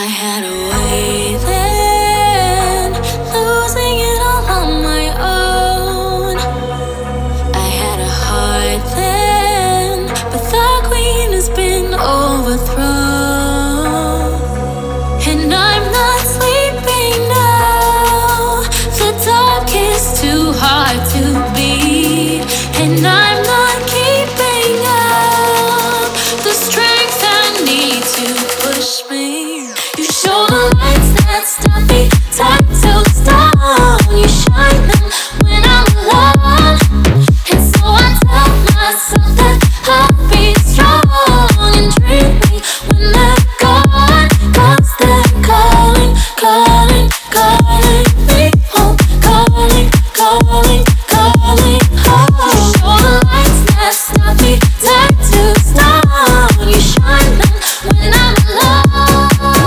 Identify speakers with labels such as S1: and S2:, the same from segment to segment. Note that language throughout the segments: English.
S1: had a way then, losing it all on my own. I had a heart then, but the queen has been overthrown. And I'm not sleeping now. The dark is too hard to beat, and I'm not keeping up the strength I need to push me. You show the lights that stop me, tied to stone. You shine them when I'm alone, and so I tell myself that I'll be strong and dreaming when they're gone, 'cause they're calling, calling, calling me home, calling, calling, calling home. You show the lights that stop me, tied to stone. You shine them when I'm alone.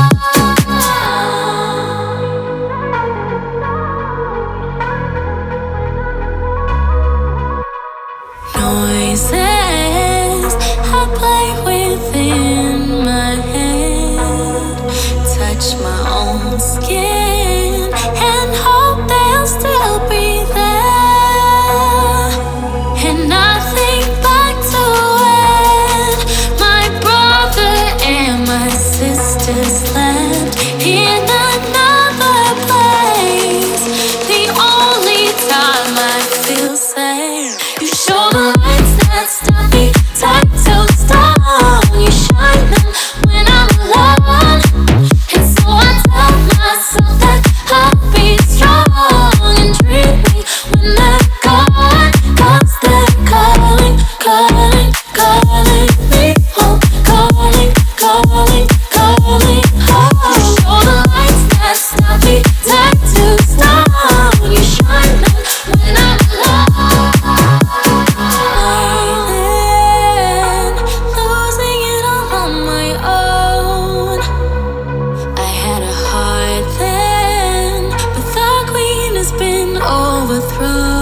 S1: Noises I play within my head, touch my own skin and hope they'll still be there. And I think back to when my brother and my sister slept in another place, the only time I feel safe. You show the lights that stop me, tied to stone. You shine them when I'm alone, and so I tell myself that I'll be strong and dreaming when they're gone, 'cause they're calling, calling, calling me home, calling, calling, calling home. You show the lights that stop me, tied to stone. You shine them when I'm alone. Then, losing it all on my own. I had a heart then, but the queen has been overthrown.